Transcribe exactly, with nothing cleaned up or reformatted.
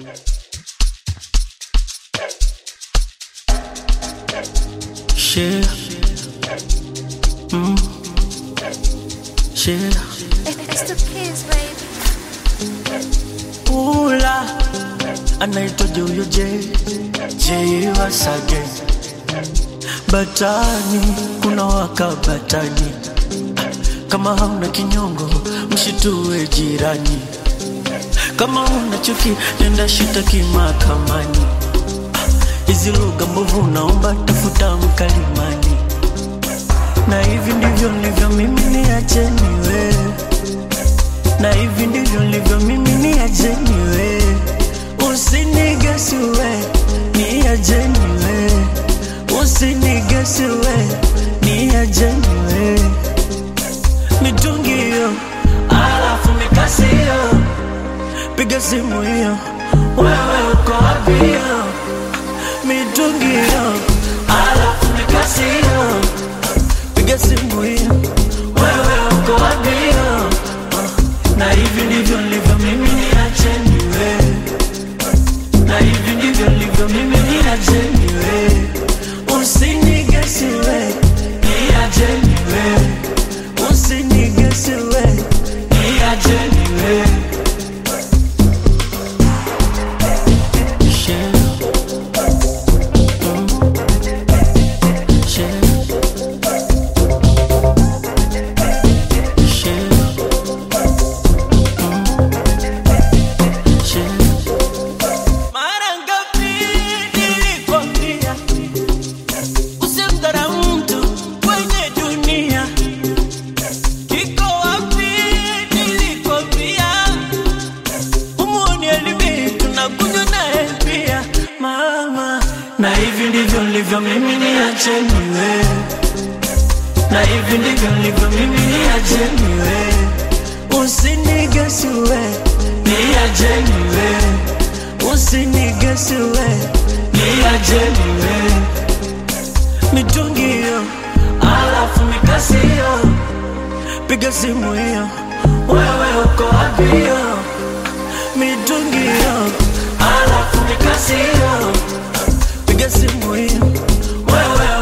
Share, mm, share. It's the kids, baby. Ula, anaitwa Juyo J, J Wasage. Batani, kuna waka batani. Kama hauna kinyongo, mshitue jirani. Kama una chuki, nenda shitaki mahakamani. Hizi lugha mbovu naomba tafuta mkalimani. Na hivi ndivyo nilivyo mimi, niacheni we. Na hivi ndivyo nilivyo mimi, niacheni we. Usinigesi we, niacheni we. Usinigesi we, niacheni we. Mitungi yo, alafu mikasi yo. Piga simu yo, wewe uko wapi yo? Mitungi yo, alafu mikasi yo. Piga simu yo, wewe uko wapi yo? uh, Na hivi ndivyo nilivyo mimi, niacheni we. Na hivi ndivyo nilivyo mimi, niacheni we. Usinigesi we, niacheni we. Usinigesi we, niacheni we. Na hivi ndivyo nilivyo mimi, niacheni we. Na hivi ndivyo nilivyo mimi, niacheni we. Usinigesi we, niacheni we. Usinigesi we, niacheni we. Mitungi yo, alafu mikasi yo. Piga simu yo, wewe uko wapi yo? Mitungi yo, alafu mikasi yo. Piga simu yo, wewe